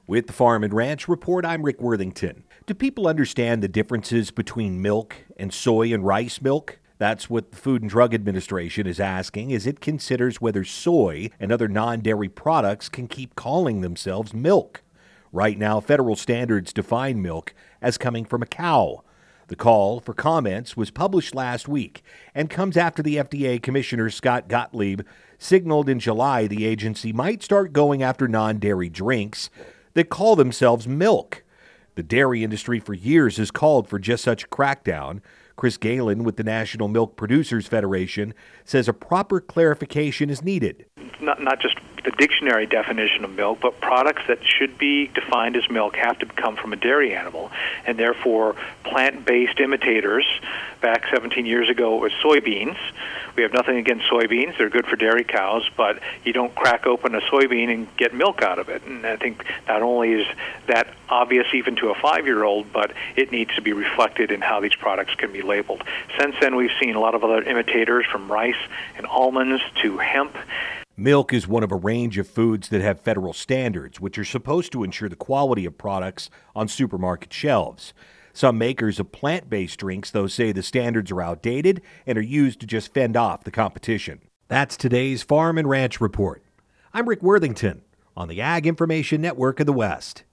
With the Farm and Ranch Report, I'm Rick Worthington. Do people understand the differences between milk and soy and rice milk? That's what the Food and Drug Administration is asking as it considers whether soy and other non-dairy products can keep calling themselves milk. Right now, federal standards define milk as coming from a cow. The call for comments was published last week and comes after the FDA Commissioner Scott Gottlieb signaled in July the agency might start going after non-dairy drinks that call themselves milk. The dairy industry for years has called for just such a crackdown. Chris Galen with the National Milk Producers Federation says a proper clarification is needed. Not just the dictionary definition of milk, but products that should be defined as milk have to come from a dairy animal, and therefore plant-based imitators. Back 17 years ago, it was soybeans. We have nothing against soybeans. They're good for dairy cows, but you don't crack open a soybean and get milk out of it. And I think not only is that obvious even to a 5-year-old, but it needs to be reflected in how these products can be labeled. Since then, we've seen a lot of other imitators, from rice and almonds to hemp. Milk is one of a range of foods that have federal standards, which are supposed to ensure the quality of products on supermarket shelves. Some makers of plant-based drinks, though, say the standards are outdated and are used to just fend off the competition. That's today's Farm and Ranch Report. I'm Rick Worthington on the Ag Information Network of the West.